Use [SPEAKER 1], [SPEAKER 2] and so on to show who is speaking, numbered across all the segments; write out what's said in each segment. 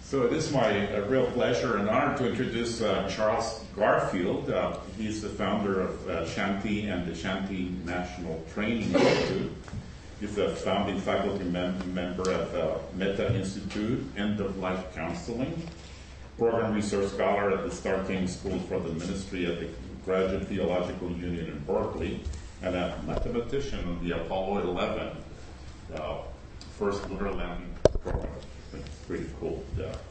[SPEAKER 1] So it is my real pleasure and honor to introduce Charles Garfield. He's the founder of Shanti and the Shanti National Training Institute. He's a founding faculty member at Metta Institute, End of Life Counseling, Program Research Scholar at the Starr King School for the Ministry at the Graduate Theological Union in Berkeley, and a mathematician on the Apollo 11 first lunar landing program. It's pretty cool.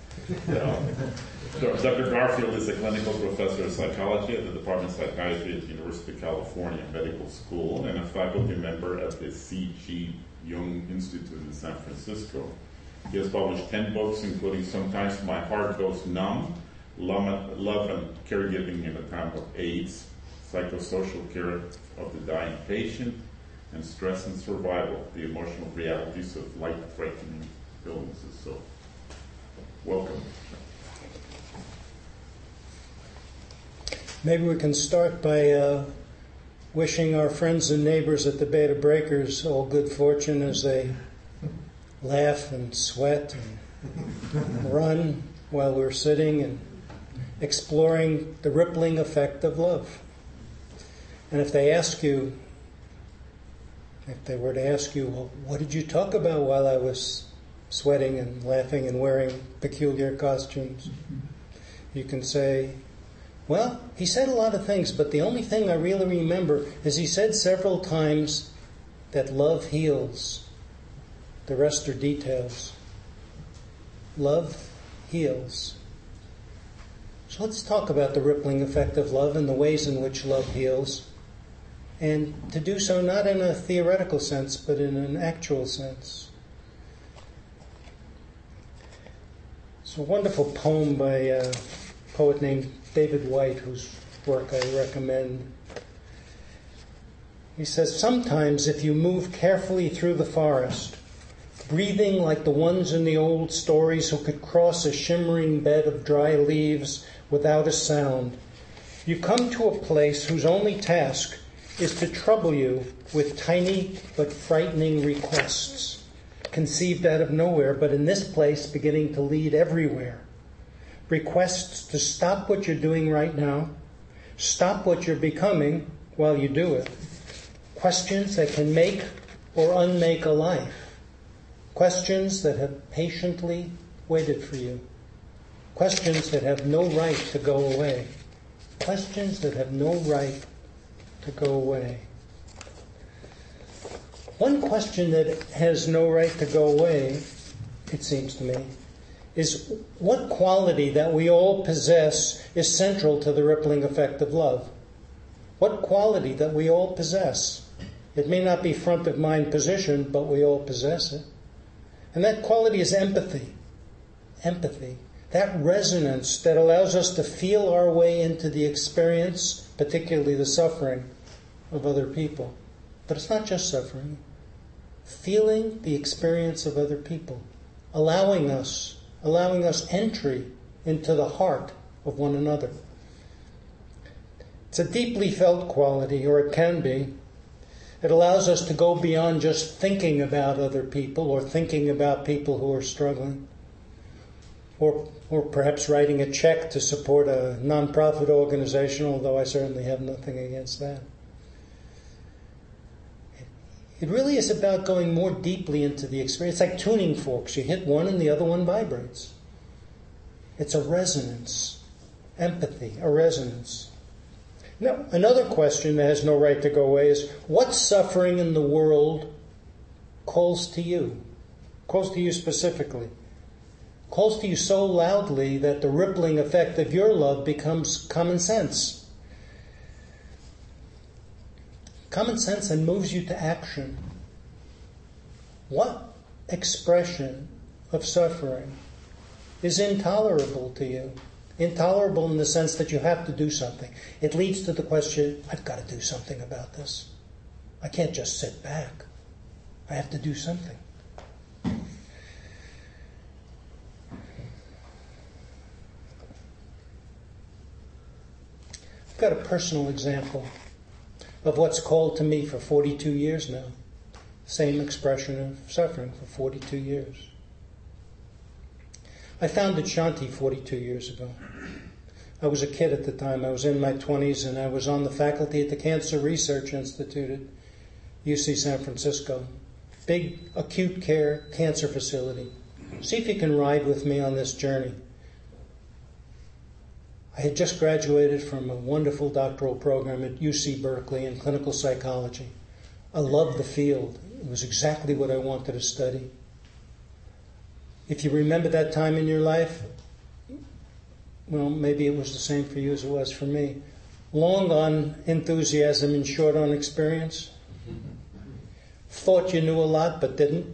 [SPEAKER 1] Dr. Garfield is a clinical professor of psychology at the Department of Psychiatry at the University of California Medical School and a faculty member at the C.G. Jung Institute in San Francisco. He has published 10 books, including Sometimes My Heart Goes Numb, Love and Caregiving in a Time of AIDS, Psychosocial Care of the Dying Patient, and Stress and Survival, the Emotional Realities of Life-Threatening Illnesses. So, welcome.
[SPEAKER 2] Maybe we can start by wishing our friends and neighbors at the Beta Breakers all good fortune as they laugh and sweat and run while we're sitting and exploring the rippling effect of love. And if they were to ask you, well, what did you talk about while I was sweating and laughing and wearing peculiar costumes? You can say, well, he said a lot of things, but the only thing I really remember is he said several times that love heals. The rest are details. Love heals. So let's talk about the rippling effect of love and the ways in which love heals. And to do so not in a theoretical sense, but in an actual sense. It's a wonderful poem by a poet named David White, whose work I recommend. He says, sometimes if you move carefully through the forest, breathing like the ones in the old stories who could cross a shimmering bed of dry leaves without a sound, you come to a place whose only task is to trouble you with tiny but frightening requests, conceived out of nowhere, but in this place beginning to lead everywhere. Requests to stop what you're doing right now, stop what you're becoming while you do it. Questions that can make or unmake a life. Questions that have patiently waited for you. Questions that have no right to go away. Questions that have no right to go away. One question that has no right to go away, it seems to me, is what quality that we all possess is central to the rippling effect of love? What quality that we all possess? It may not be front of mind position, but we all possess it. And that quality is empathy. Empathy. That resonance that allows us to feel our way into the experience, particularly the suffering of other people. But it's not just suffering. Feeling the experience of other people. Allowing us entry into the heart of one another. It's a deeply felt quality, or it can be. It allows us to go beyond just thinking about other people or thinking about people who are struggling. Or perhaps writing a check to support a nonprofit organization, although I certainly have nothing against that. It really is about going more deeply into the experience. It's like tuning forks. You hit one and the other one vibrates. It's a resonance. Empathy, a resonance. Now, another question that has no right to go away is, what suffering in the world calls to you? Calls to you specifically. Calls to you so loudly that the rippling effect of your love becomes common sense. Common sense and moves you to action. What expression of suffering is intolerable to you? Intolerable in the sense that you have to do something. It leads to the question, I've got to do something about this. I can't just sit back. I have to do something. I've got a personal example of what's called to me for 42 years now. Same expression of suffering for 42 years. I founded Shanti 42 years ago. I was a kid at the time. I was in my 20s, and I was on the faculty at the Cancer Research Institute at UC San Francisco. Big acute care cancer facility. See if you can ride with me on this journey. I had just graduated from a wonderful doctoral program at UC Berkeley in clinical psychology. I loved the field. It was exactly what I wanted to study. If you remember that time in your life, well, maybe it was the same for you as it was for me. Long on enthusiasm and short on experience. Thought you knew a lot, but didn't.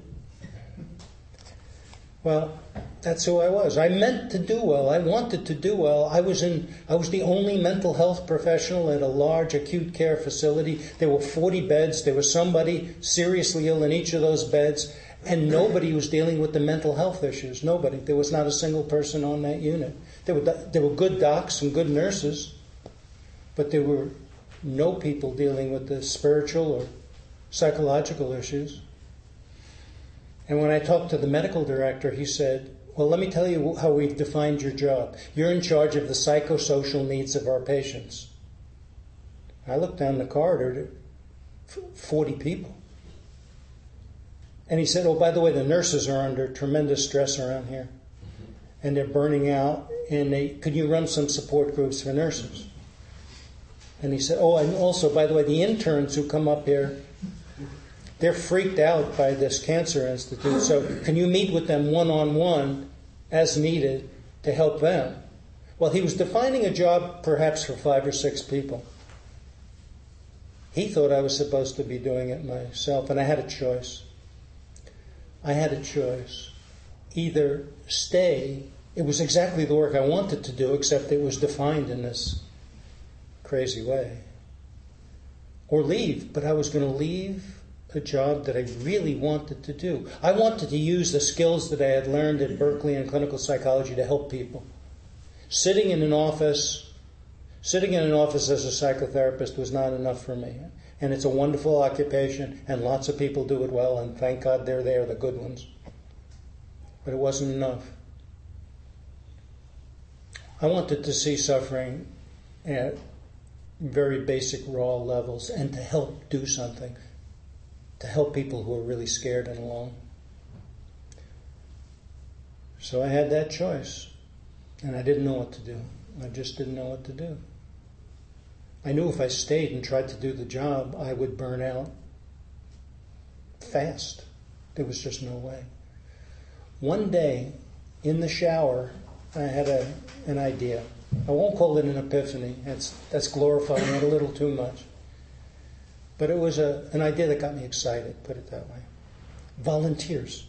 [SPEAKER 2] Well, that's who I was. I meant to do well. I wanted to do well. I was the only mental health professional at a large acute care facility. There were 40 beds. There was somebody seriously ill in each of those beds, and nobody was dealing with the mental health issues. Nobody. There was not a single person on that unit. There were good docs and good nurses, but there were no people dealing with the spiritual or psychological issues. And when I talked to the medical director, he said, well, let me tell you how we've defined your job. You're in charge of the psychosocial needs of our patients. I looked down the corridor to 40 people. And he said, oh, by the way, the nurses are under tremendous stress around here. And they're burning out. And could you run some support groups for nurses? And he said, oh, and also, by the way, the interns who come up here, they're freaked out by this cancer institute. So can you meet with them one-on-one as needed to help them? Well, he was defining a job perhaps for 5 or 6 people. He thought I was supposed to be doing it myself, and I had a choice. Either stay. It was exactly the work I wanted to do, except it was defined in this crazy way. Or leave, but I was going to leave a job that I really wanted to do. I wanted to use the skills that I had learned at Berkeley in clinical psychology to help people. Sitting in an office as a psychotherapist was not enough for me. And it's a wonderful occupation, and lots of people do it well, and thank God they're there, the good ones. But it wasn't enough. I wanted to see suffering at very basic, raw levels and to help do something, to help people who are really scared and alone. So I had that choice, and I didn't know what to do. I just didn't know what to do. I knew if I stayed and tried to do the job, I would burn out fast. There was just no way. One day, in the shower, I had an idea. I won't call it an epiphany. That's glorifying it a little too much. But it was an idea that got me excited, put it that way. Volunteers.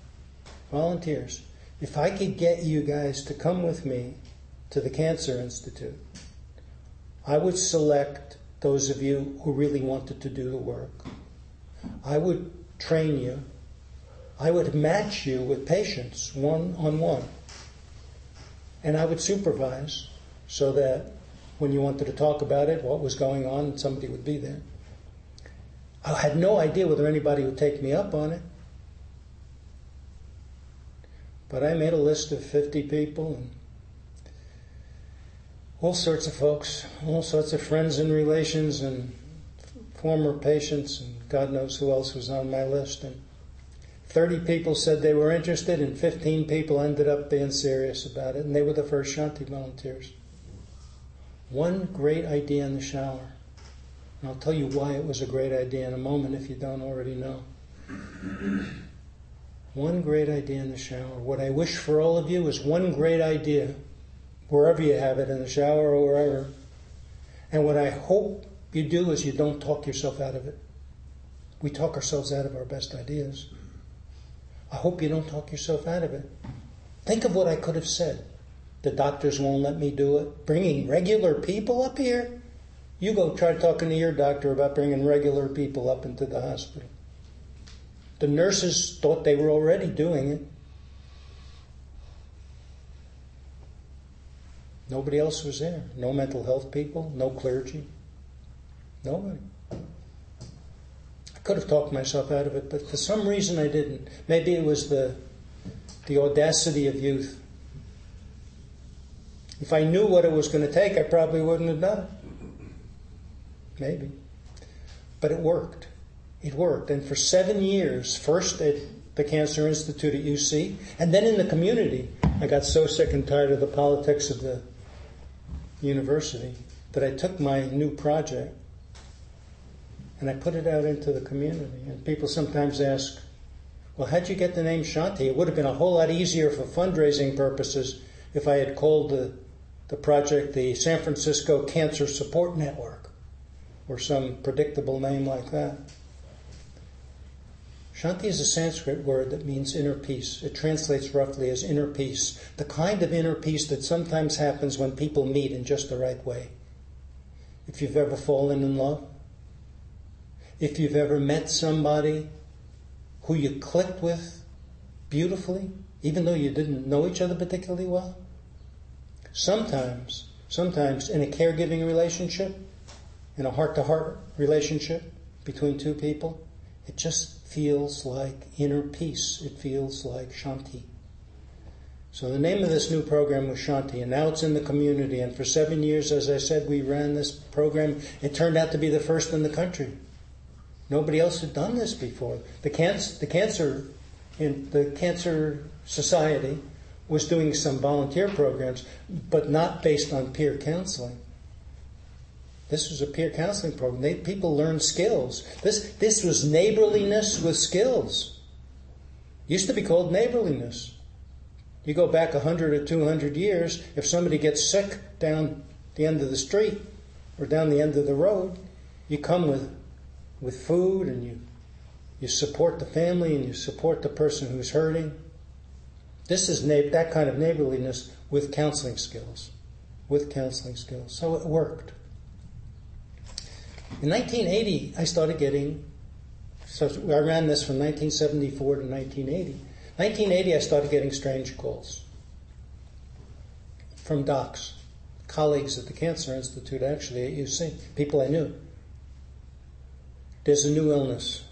[SPEAKER 2] If I could get you guys to come with me to the Cancer Institute, I would select those of you who really wanted to do the work. I would train you. I would match you with patients one-on-one. And I would supervise so that when you wanted to talk about it, what was going on, somebody would be there. I had no idea whether anybody would take me up on it. But I made a list of 50 people and all sorts of folks, all sorts of friends and relations and former patients, and God knows who else was on my list. And 30 people said they were interested, and 15 people ended up being serious about it, and they were the first Shanti volunteers. One great idea in the shower. And I'll tell you why it was a great idea in a moment if you don't already know. One great idea in the shower. What I wish for all of you is one great idea, wherever you have it, in the shower or wherever. And what I hope you do is you don't talk yourself out of it. We talk ourselves out of our best ideas. I hope you don't talk yourself out of it. Think of what I could have said. The doctors won't let me do it. Bringing regular people up here? You go try talking to your doctor about bringing regular people up into the hospital. The nurses thought they were already doing it. Nobody else was there. No mental health people, no clergy. Nobody. I could have talked myself out of it, but for some reason I didn't. Maybe it was the audacity of youth. If I knew what it was going to take, I probably wouldn't have done it. Maybe. But it worked. It worked. And for 7 years, first at the Cancer Institute at UC, and then in the community, I got so sick and tired of the politics of the university that I took my new project and I put it out into the community. And people sometimes ask, well, how'd you get the name Shanti? It would have been a whole lot easier for fundraising purposes if I had called the project the San Francisco Cancer Support Network or some predictable name like that. Shanti is a Sanskrit word that means inner peace. It translates roughly as inner peace, the kind of inner peace that sometimes happens when people meet in just the right way. If you've ever fallen in love, if you've ever met somebody who you clicked with beautifully, even though you didn't know each other particularly well, sometimes in a caregiving relationship, in a heart-to-heart relationship between two people, it just feels like inner peace. It feels like Shanti. So the name of this new program was Shanti, and now it's in the community. And for 7 years, as I said, we ran this program. It turned out to be the first in the country. Nobody else had done this before. The Cancer Society was doing some volunteer programs, but not based on peer counseling. This was a peer counseling program. People learned skills. This was neighborliness with skills. Used to be called neighborliness. You go back 100 or 200 years, if somebody gets sick down the end of the street or down the end of the road, you come with food and you support the family and you support the person who's hurting. This is that kind of neighborliness with counseling skills. So it worked. In 1980, I ran this from 1974 to 1980. 1980, I started getting strange calls from docs, colleagues at the Cancer Institute, actually, at UC, people I knew. There's a new illness.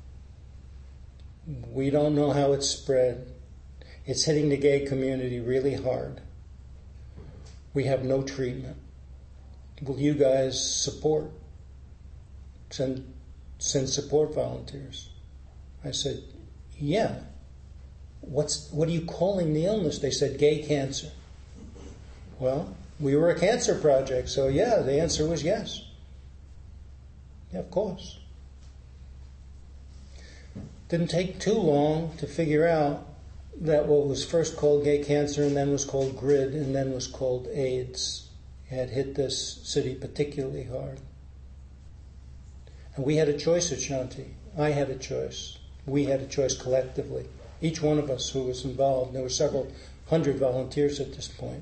[SPEAKER 2] We don't know how it's spread. It's hitting the gay community really hard. We have no treatment. Will you guys support? Send support volunteers. I said, yeah. What are you calling the illness? They said gay cancer. Well, we were a cancer project, so yeah, the answer was yes. Yeah, of course. Didn't take too long to figure out that what was first called gay cancer and then was called GRID and then was called AIDS had hit this city particularly hard. And we had a choice at Shanti. I had a choice. We had a choice collectively. Each one of us who was involved. There were several hundred volunteers at this point.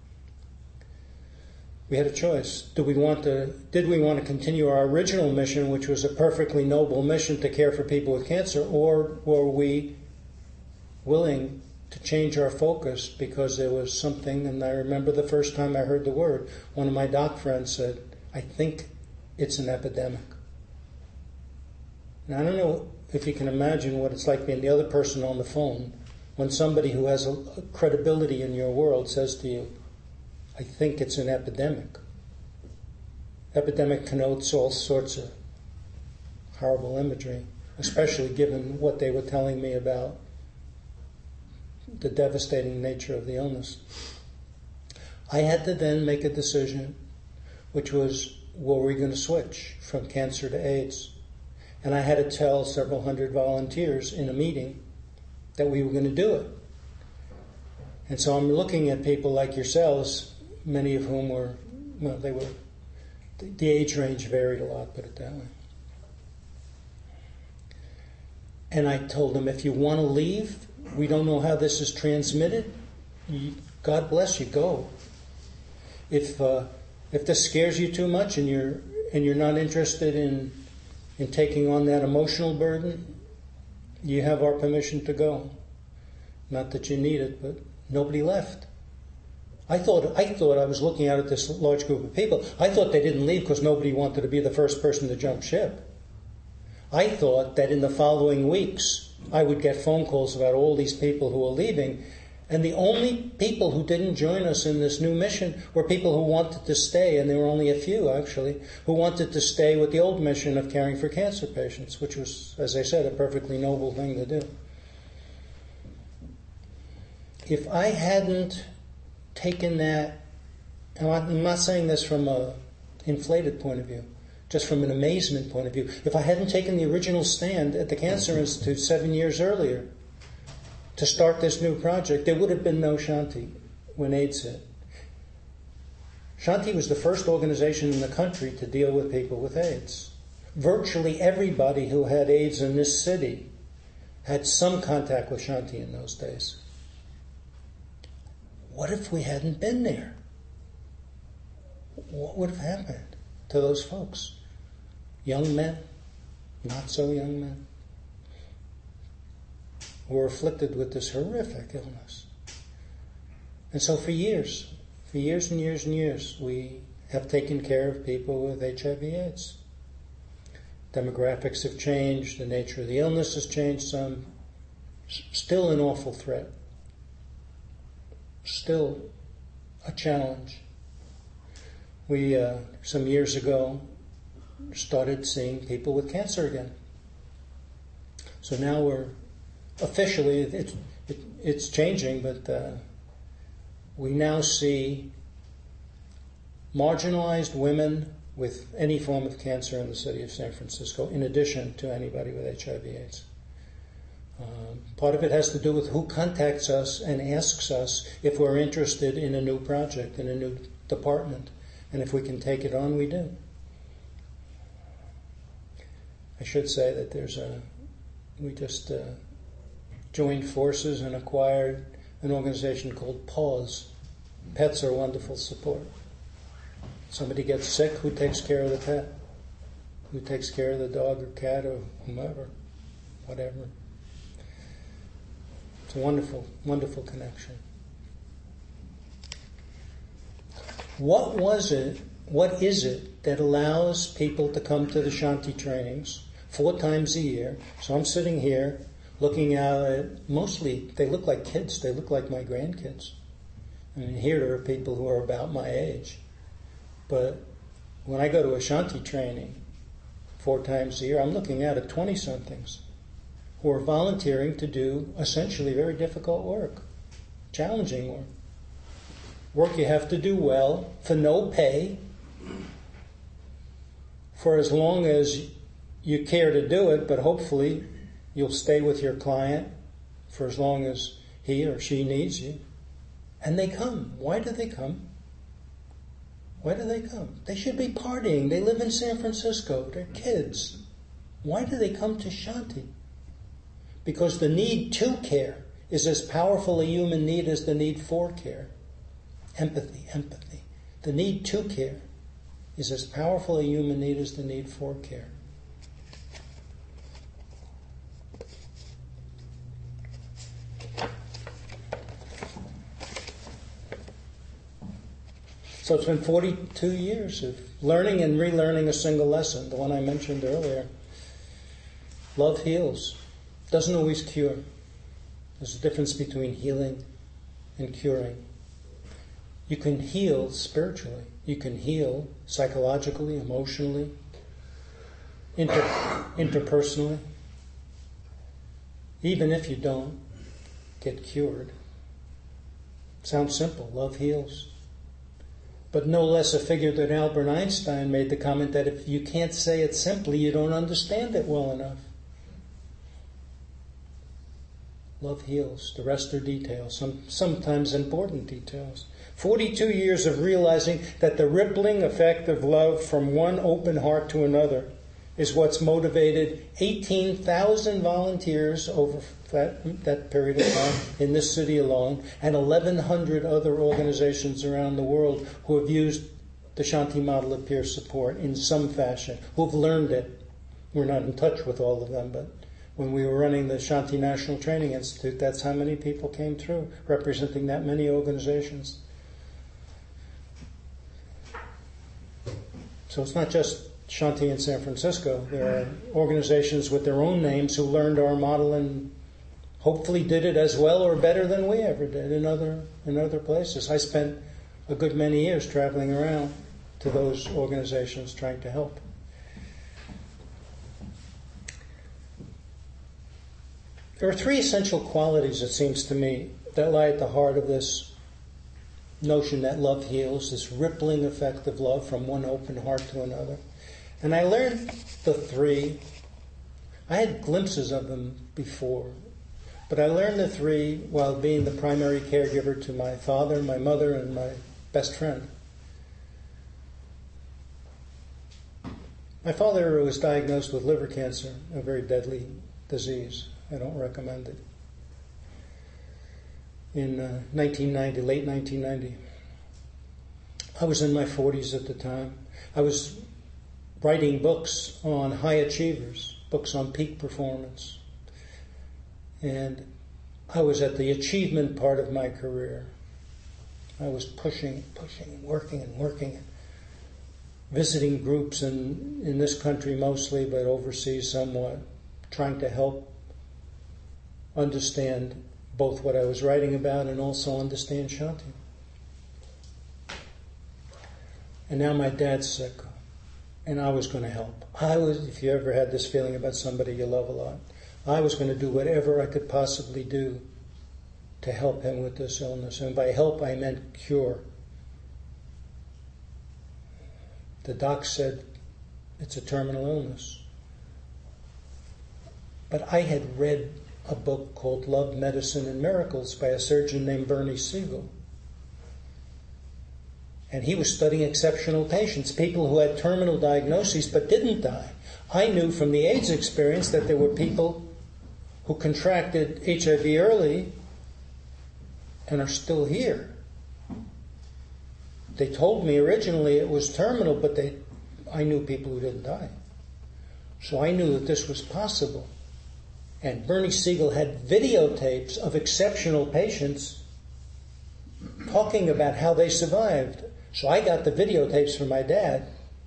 [SPEAKER 2] We had a choice. Did we want to continue our original mission, which was a perfectly noble mission to care for people with cancer, or were we willing to change our focus because there was something? And I remember the first time I heard the word, one of my doc friends said, I think it's an epidemic. Now, I don't know if you can imagine what it's like being the other person on the phone when somebody who has a credibility in your world says to you, I think it's an epidemic. Epidemic connotes all sorts of horrible imagery, especially given what they were telling me about the devastating nature of the illness. I had to then make a decision, which was, were we going to switch from cancer to AIDS? And I had to tell several hundred volunteers in a meeting that we were going to do it. And so I'm looking at people like yourselves, many of whom were, the age range varied a lot, put it that way. And I told them, if you want to leave, we don't know how this is transmitted, God bless you, go. If this scares you too much and you're not interested in taking on that emotional burden, you have our permission to go. Not that you need it, but nobody left. I thought I was looking out at this large group of people. I thought they didn't leave because nobody wanted to be the first person to jump ship. I thought that in the following weeks, I would get phone calls about all these people who were leaving, And the only people who didn't join us in this new mission were people who wanted to stay, and there were only a few, actually, who wanted to stay with the old mission of caring for cancer patients, which was, as I said, a perfectly noble thing to do. If I hadn't taken that, and I'm not saying this from an inflated point of view, just from an amazement point of view, if I hadn't taken the original stand at the Cancer Institute 7 years earlier to start this new project, there would have been no Shanti when AIDS hit. Shanti was the first organization in the country to deal with people with AIDS. Virtually everybody who had AIDS in this city had some contact with Shanti in those days. What if we hadn't been there? What would have happened to those folks? Young men, not so young men, who were afflicted with this horrific illness. And so for years and years and years, we have taken care of people with HIV/AIDS. Demographics have changed, the nature of the illness has changed some. Still an awful threat. Still a challenge. We, some years ago, started seeing people with cancer again. So now we're officially, it's changing, but we now see marginalized women with any form of cancer in the city of San Francisco, in addition to anybody with HIV/AIDS. Part of it has to do with who contacts us and asks us if we're interested in a new project, in a new department. And if we can take it on, we do. I should say that we just joined forces and acquired an organization called PAWS. Pets are wonderful support. Somebody gets sick, who takes care of the pet? Who takes care of the dog or cat or whomever, whatever. It's a wonderful, wonderful connection. What is it that allows people to come to the Shanti trainings 4 times a year? So I'm sitting here looking at, mostly they look like kids, they look like my grandkids. I mean, here there are people who are about my age. But when I go to a Shanti training 4 times a year, I'm looking at 20-somethings who are volunteering to do essentially very difficult work, challenging work. Work you have to do well, for no pay, for as long as you care to do it, but hopefully you'll stay with your client for as long as he or she needs you. And they come. Why do they come? Why do they come? They should be partying. They live in San Francisco. They're kids. Why do they come to Shanti? Because the need to care is as powerful a human need as the need for care. Empathy. The need to care is as powerful a human need as the need for care. So it's been 42 years of learning and relearning a single lesson, the one I mentioned earlier. Love heals. Doesn't always cure. There's a difference between healing and curing. You can heal spiritually. You can heal psychologically, emotionally, interpersonally. Even if you don't get cured. Sounds simple. Love heals. But no less a figure than Albert Einstein made the comment that if you can't say it simply, you don't understand it well enough. Love heals. The rest are details, sometimes important details. 42 years of realizing that the rippling effect of love from one open heart to another is what's motivated 18,000 volunteers over that period of time in this city alone, and 1,100 other organizations around the world who have used the Shanti model of peer support in some fashion, who have learned it. We're not in touch with all of them, but when we were running the Shanti National Training Institute, that's how many people came through, representing that many organizations. So it's not just Shanti in San Francisco. There are organizations with their own names who learned our model in hopefully did it as well or better than we ever did in other places. I spent a good many years traveling around to those organizations trying to help. There are three essential qualities, it seems to me, that lie at the heart of this notion that love heals, this rippling effect of love from one open heart to another. And I learned the three. I had glimpses of them before, but I learned the three while being the primary caregiver to my father, my mother, and my best friend. My father was diagnosed with liver cancer, a very deadly disease. I don't recommend it. In 1990, late 1990. I was in my 40s at the time. I was writing books on high achievers, books on peak performance. And I was at the achievement part of my career. I was pushing, working, visiting groups in this country mostly, but overseas somewhat, trying to help understand both what I was writing about and also understand Shanti. And now my dad's sick, and I was going to help. If you ever had this feeling about somebody you love a lot, I was going to do whatever I could possibly do to help him with this illness. And by help, I meant cure. The doc said it's a terminal illness. But I had read a book called Love, Medicine, and Miracles by a surgeon named Bernie Siegel. And he was studying exceptional patients, people who had terminal diagnoses but didn't die. I knew from the AIDS experience that there were people who contracted HIV early and are still here. They told me originally it was terminal, but I knew people who didn't die. So I knew that this was possible. And Bernie Siegel had videotapes of exceptional patients talking about how they survived. So I got the videotapes from my dad,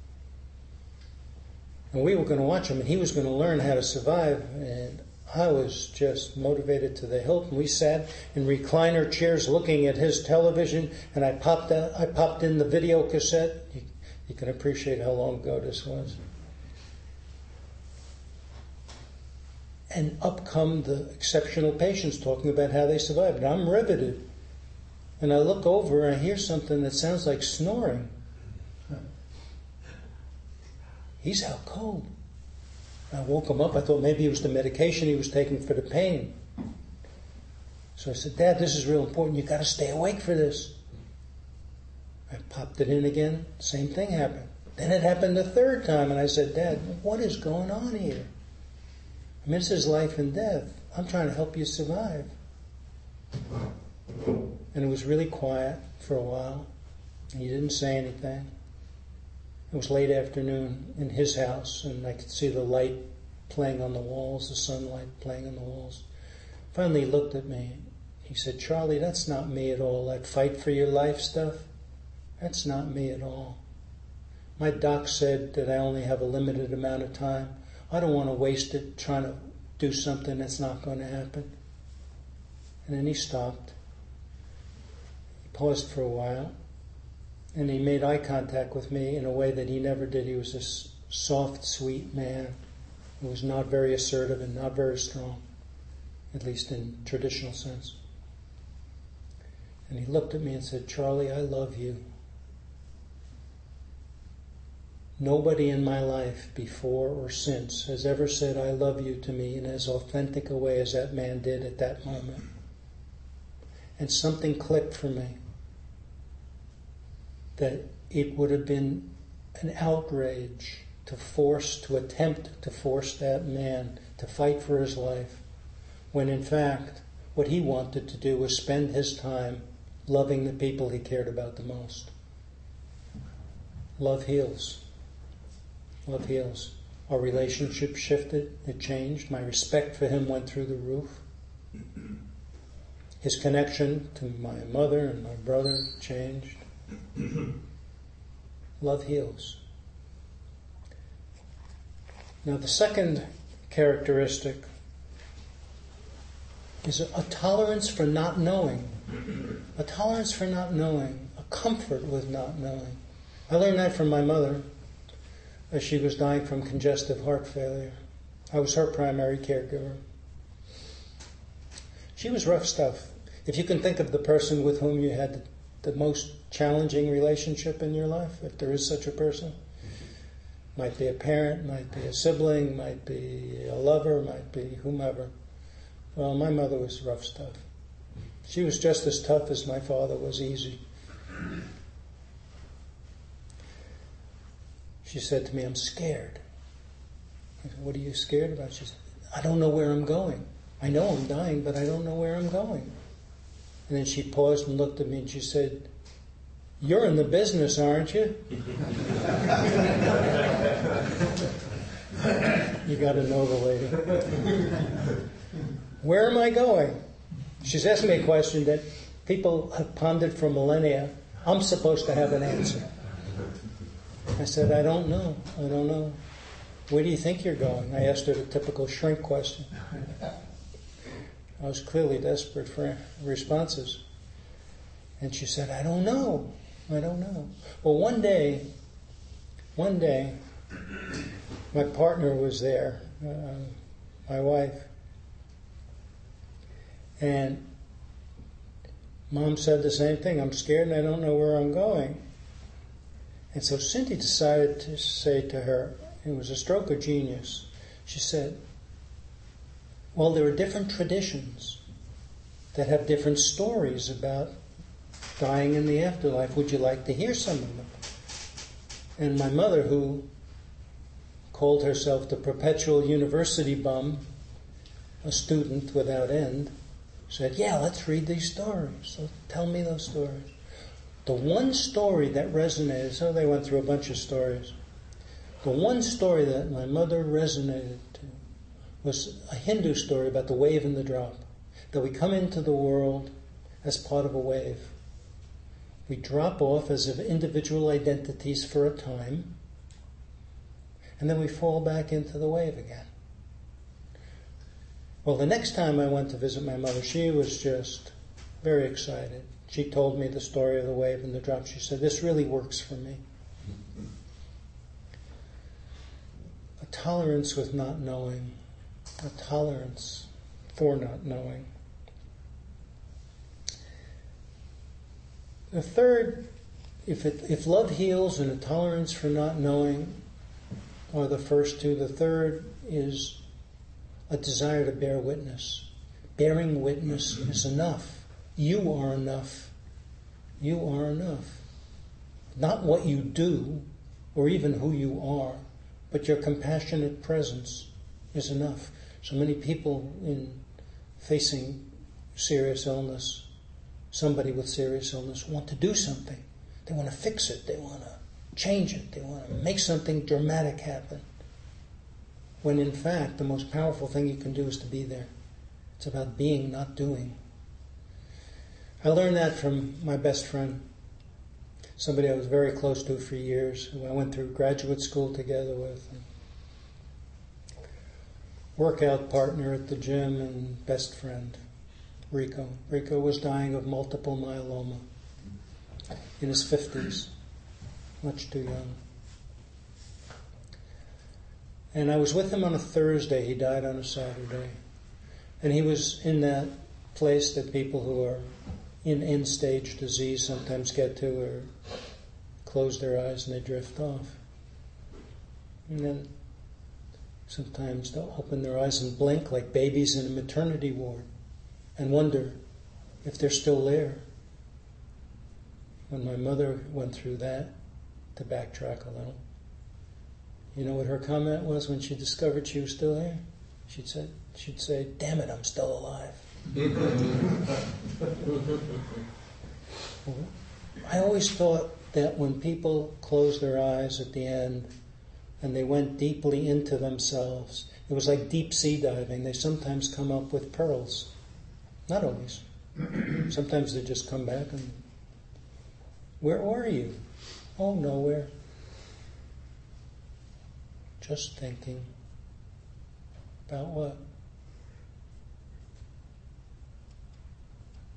[SPEAKER 2] and we were going to watch them, and he was going to learn how to survive. And I was just motivated to the hilt. And we sat in recliner chairs looking at his television, and I popped in the video cassette. You can appreciate how long ago this was. And up come the exceptional patients talking about how they survived. And I'm riveted. And I look over and I hear something that sounds like snoring. He's out cold. I woke him up. I thought maybe it was the medication he was taking for the pain. So I said, Dad, this is real important. You've got to stay awake for this. I popped it in again. Same thing happened. Then it happened a third time. And I said, Dad, what is going on here? I mean, this is life and death. I'm trying to help you survive. And it was really quiet for a while. And he didn't say anything. It was late afternoon in his house, and I could see the light playing on the walls, the sunlight playing on the walls. Finally he looked at me. He said, Charlie, that's not me at all. That fight for your life stuff, that's not me at all. My doc said that I only have a limited amount of time. I don't want to waste it trying to do something that's not going to happen. And then he stopped. He paused for a while. And he made eye contact with me in a way that he never did. He was this soft, sweet man who was not very assertive and not very strong, at least in traditional sense. And he looked at me and said, Charlie, I love you. Nobody in my life, before or since, has ever said I love you to me in as authentic a way as that man did at that moment. And something clicked for me. That it would have been an outrage to attempt to force that man to fight for his life, when in fact what he wanted to do was spend his time loving the people he cared about the most. Love heals. Love heals. Our relationship shifted, it changed. My respect for him went through the roof. His connection to my mother and my brother changed. Love heals. Now the second characteristic is a tolerance for not knowing. A tolerance for not knowing. A comfort with not knowing. I learned that from my mother as she was dying from congestive heart failure. I was her primary caregiver. She was rough stuff. If you can think of the person with whom you had the most challenging relationship in your life, if there is such a person, might be a parent, might be a sibling, might be a lover, might be whomever. Well, my mother was rough stuff. She was just as tough as my father was easy. She said to me, "I'm scared." I said, "What are you scared about?" She said, "I don't know where I'm going. I know I'm dying, but I don't know where I'm going." And then she paused and looked at me and she said, "You're in the business, aren't you?" You got to know the lady. Where am I going? She's asking me a question that people have pondered for millennia. I'm supposed to have an answer. I said, I don't know. Where do you think you're going? I asked her the typical shrink question. I was clearly desperate for responses. And she said, I don't know. Well, one day, my partner was there, my wife, and Mom said the same thing. I'm scared and I don't know where I'm going. And so Cindy decided to say to her, it was a stroke of genius, she said, well, there are different traditions that have different stories about dying in the afterlife. Would you like to hear some of them? And my mother, who called herself the perpetual university bum, a student without end, said, yeah, let's read these stories. So tell me those stories. The one story that resonated, so they went through a bunch of stories. The one story that my mother resonated to was a Hindu story about the wave and the drop. That we come into the world as part of a wave. We drop off as of individual identities for a time, and then we fall back into the wave again. Well, the next time I went to visit my mother, she was just very excited. She told me the story of the wave and the drop. She said, this really works for me. A tolerance with not knowing. A tolerance for not knowing. The third, if love heals and a tolerance for not knowing are the first two, the third is a desire to bear witness. Bearing witness is enough. You are enough. You are enough. Not what you do or even who you are, but your compassionate presence is enough. So many people in facing serious illness, somebody with serious illness, want to do something. They want to fix it. They want to change it. They want to make something dramatic happen. When in fact, the most powerful thing you can do is to be there. It's about being, not doing. I learned that from my best friend, somebody I was very close to for years, who I went through graduate school together with, workout partner at the gym and best friend, Rico. Rico was dying of multiple myeloma in his 50s, much too young. And I was with him on a Thursday. He died on a Saturday. And he was in that place that people who are in end-stage disease sometimes get to, or close their eyes and they drift off. And then sometimes they'll open their eyes and blink like babies in a maternity ward and wonder if they're still there. When my mother went through that, to backtrack a little, you know what her comment was when she discovered she was still there? She'd say, damn it, I'm still alive. I always thought that when people closed their eyes at the end and they went deeply into themselves, it was like deep sea diving. They sometimes come up with pearls. Not always. Sometimes they just come back and, where are you? Oh, nowhere. Just thinking. About what?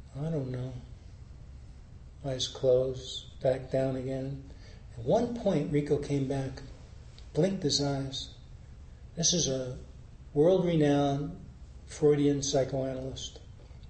[SPEAKER 2] I don't know. Eyes closed, back down again. At one point, Rico came back, blinked his eyes. This is a world-renowned Freudian psychoanalyst.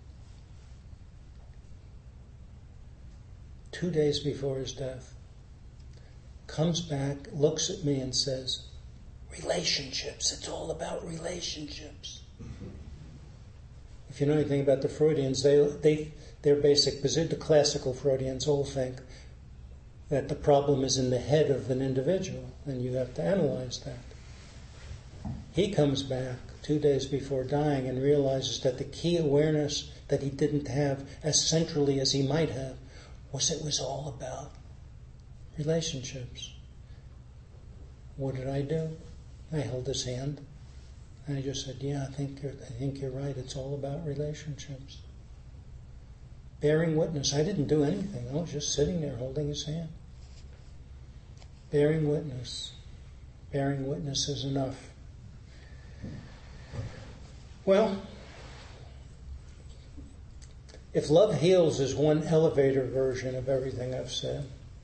[SPEAKER 2] 2 days before his death, comes back, looks at me and says, relationships, it's all about relationships. If you know anything about the Freudians, their basic position, the classical Freudians all think that the problem is in the head of an individual, and you have to analyze that. He comes back 2 days before dying and realizes that the key awareness that he didn't have as centrally as he might have was it was all about relationships. What did I do? I held his hand. And I just said, yeah, I think you're right. It's all about relationships. Bearing witness. I didn't do anything. I was just sitting there holding his hand. Bearing witness. Bearing witness is enough. Well, if love heals is one elevator version of everything I've said,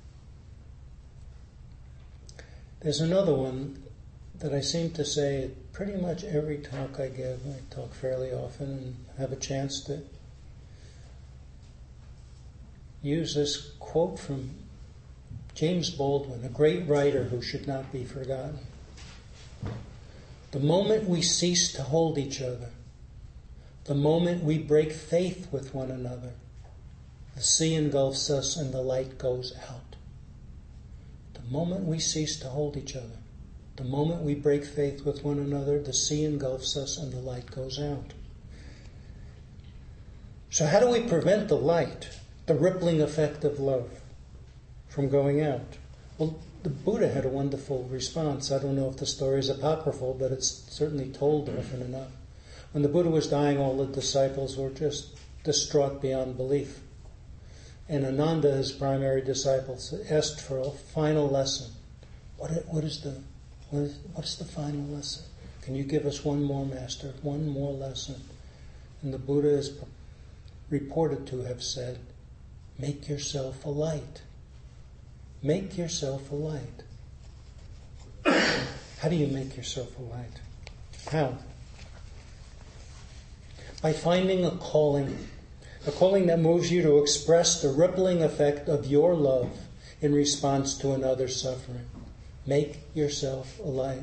[SPEAKER 2] there's another one that I seem to say at pretty much every talk I give. I talk fairly often and have a chance to use this quote from James Baldwin, a great writer who should not be forgotten. The moment we cease to hold each other, the moment we break faith with one another, the sea engulfs us and the light goes out. The moment we cease to hold each other, the moment we break faith with one another, the sea engulfs us and the light goes out. So how do we prevent the light, the rippling effect of love, from going out? Well, the Buddha had a wonderful response. I don't know if the story is apocryphal, but it's certainly told often enough. When the Buddha was dying, all the disciples were just distraught beyond belief. And Ananda, his primary disciple, asked for a final lesson. What's the final lesson? Can you give us one more, Master? One more lesson? And the Buddha is reported to have said, make yourself a light. Make yourself a light. How do you make yourself a light? How? By finding a calling that moves you to express the rippling effect of your love in response to another's suffering. Make yourself a light.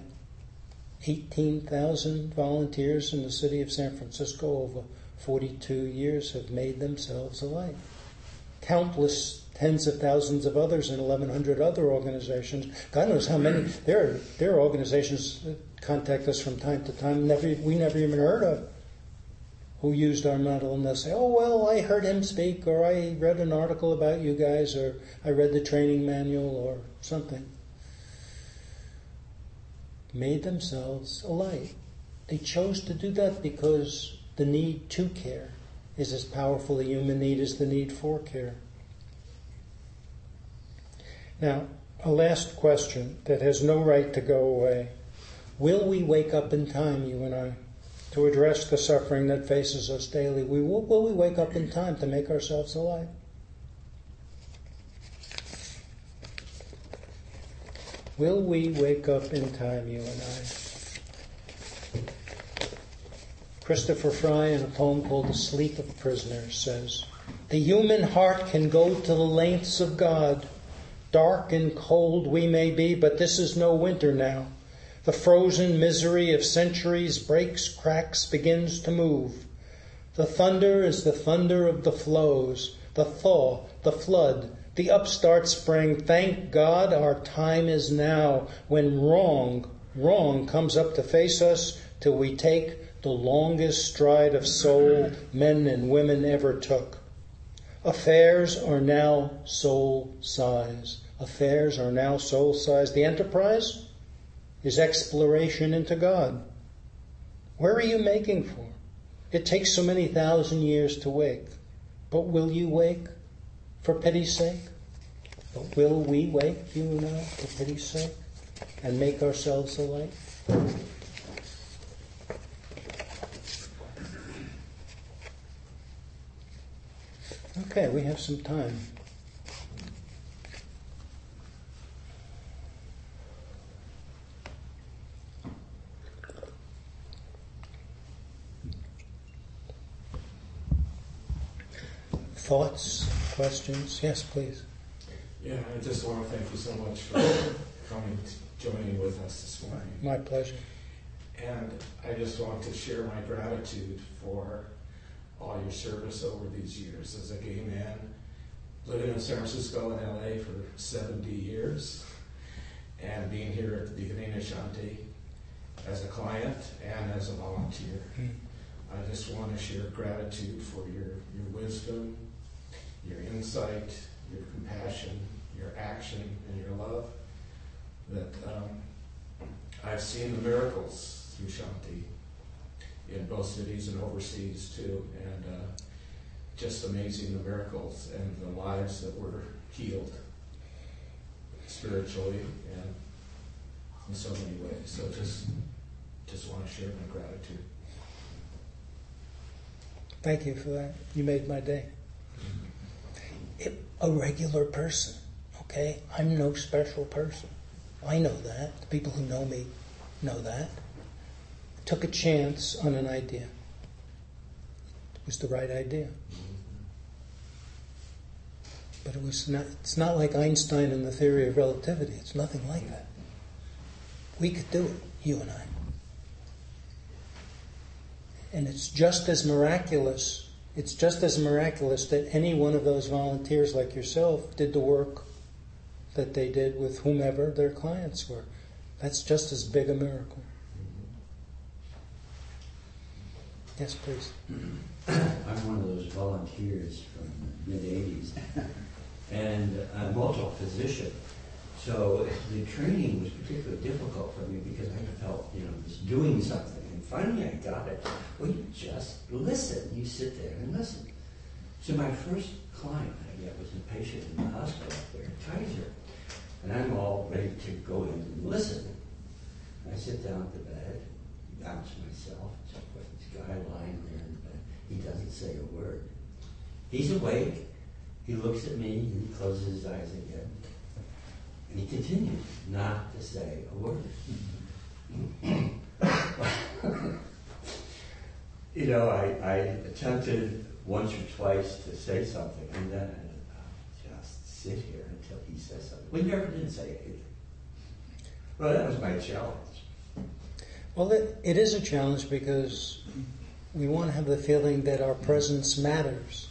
[SPEAKER 2] 18,000 volunteers in the city of San Francisco over 42 years have made themselves a light. Countless tens of thousands of others in 1,100 other organizations. God knows how many. There are organizations that contact us from time to time we never even heard of, who used our model, and they'll say, oh, well, I heard him speak, or I read an article about you guys, or I read the training manual, or something. Made themselves a light. They chose to do that because the need to care is as powerful a human need as the need for care. Now, a last question that has no right to go away. Will we wake up in time, you and I, to address the suffering that faces us daily? Will we wake up in time to make ourselves a light? Will we wake up in time, you and I? Christopher Fry, in a poem called The Sleep of Prisoners, says, the human heart can go to the lengths of God. Dark and cold we may be, but this is no winter now. The frozen misery of centuries breaks, cracks, begins to move. The thunder is the thunder of the flows, the thaw, the flood, the upstart spring. Thank God our time is now, when wrong comes up to face us, till we take the longest stride of soul men and women ever took. Affairs are now soul size. Affairs are now soul size. The enterprise is exploration into God. Where are you making for? It takes so many thousand years to wake. But will you wake for pity's sake? But will we wake, you and I, for pity's sake, and make ourselves a light? Okay, we have some time. Thoughts, questions? Yes, please.
[SPEAKER 3] Yeah, I just want to thank you so much for joining with us this morning.
[SPEAKER 2] My pleasure.
[SPEAKER 3] And I just want to share my gratitude for all your service over these years as a gay man, living in San Francisco and LA for 70 years, and being here at the beginning of Shanti as a client and as a volunteer. I just want to share gratitude for your wisdom, your insight, your compassion, your action, and your love. That I've seen the miracles through Shanti in both cities and overseas too, and just amazing the miracles and the lives that were healed spiritually and in so many ways. So just want to share my gratitude.
[SPEAKER 2] Thank you for that. You made my day. A regular person, okay? I'm no special person. I know that. The people who know me know that. I took a chance on an idea. It was the right idea. But it's not like Einstein and the theory of relativity. It's nothing like that. We could do it, you and I. And it's just as miraculous that any one of those volunteers like yourself did the work that they did with whomever their clients were. That's just as big a miracle. Yes, please.
[SPEAKER 4] I'm one of those volunteers from the mid-'80s, and I'm also a physician. So the training was particularly difficult for me because I felt, just doing something. And finally I got it. Well, you just listen. You sit there and listen. So my first client I get was a patient in the hospital up there at Kaiser. And I'm all ready to go in and listen. I sit down at the bed, bounce myself, and so forth. This guy lying there in the bed, he doesn't say a word. He's awake. He looks at me, and he closes his eyes again. And he continues not to say a word. I attempted once or twice to say something, and then I'll just sit here until he says something. We never did say anything. Well, that was my challenge.
[SPEAKER 2] Well, it is a challenge because we want to have the feeling that our presence matters.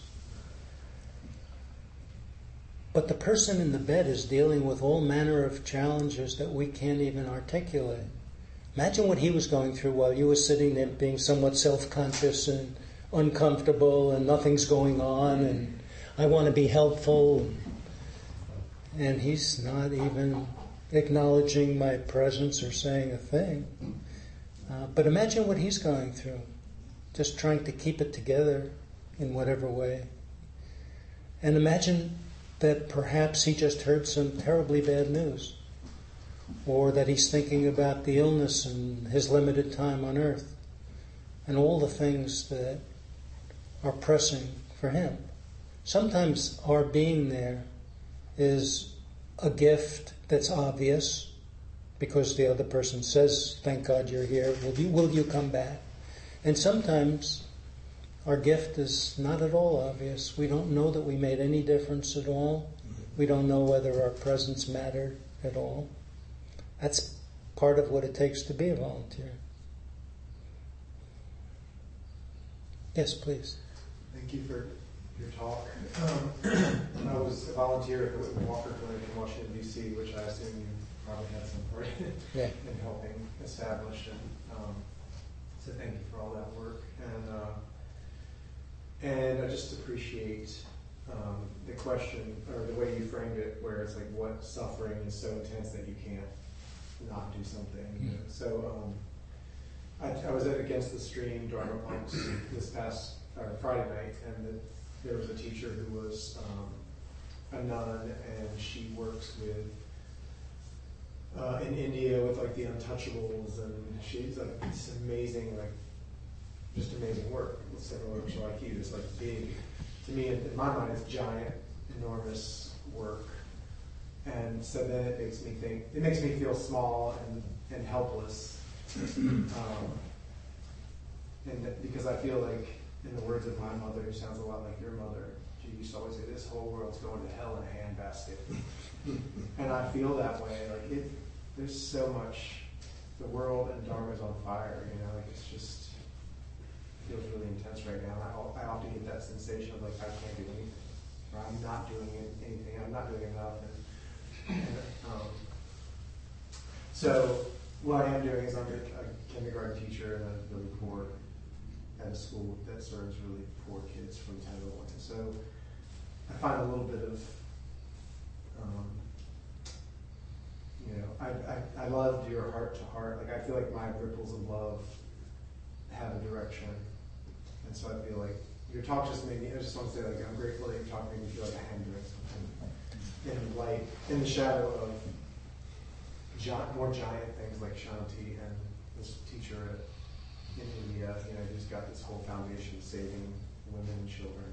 [SPEAKER 2] But the person in the bed is dealing with all manner of challenges that we can't even articulate. Imagine what he was going through while you were sitting there being somewhat self-conscious and uncomfortable and nothing's going on and I want to be helpful. And he's not even acknowledging my presence or saying a thing. But imagine what he's going through, just trying to keep it together in whatever way. And imagine that perhaps he just heard some terribly bad news, or that he's thinking about the illness and his limited time on earth, and all the things that are pressing for him. Sometimes our being there is a gift that's obvious, because the other person says, thank God you're here, will you come back? And sometimes our gift is not at all obvious. We don't know that we made any difference at all. We don't know whether our presence mattered at all. That's part of what it takes to be a volunteer. Yes, please.
[SPEAKER 5] Thank you for your talk. I was a volunteer at the Whitman Walker Clinic in Washington, D.C., which I assume you probably had some part in helping establish. And so thank you for all that work. And I just appreciate the question, or the way you framed it, where it's like, what suffering is so intense that you can't not do something.
[SPEAKER 2] Mm.
[SPEAKER 5] So I was at Against the Stream Dharma Punks this past Friday night, and there was a teacher who was a nun, and she works with in India with like the untouchables, and she's like this amazing, like just amazing work with similar to like you, this like big to me, in my mind, is giant, enormous work. And so then it makes me feel small and helpless. And because I feel like, in the words of my mother, who sounds a lot like your mother, she used to always say, "This whole world's going to hell in a handbasket." And I feel that way. Like there's so much. The world and Dharma's on fire. Like it's just feels really intense right now. I often get that sensation of like I can't do anything, or I'm not doing anything. I'm not doing enough. So what I am doing is I'm a kindergarten teacher and a really poor at a school that serves really poor kids from 10 to 1. So I find a little bit of, I love your heart to heart. Like I feel like my ripples of love have a direction. And so I feel like your talk just made me, I just want to say like I'm grateful that your talk made me feel like I am doing something in the light, in the shadow of more giant things like Shanti and this teacher in India, who's got this whole foundation saving women and children.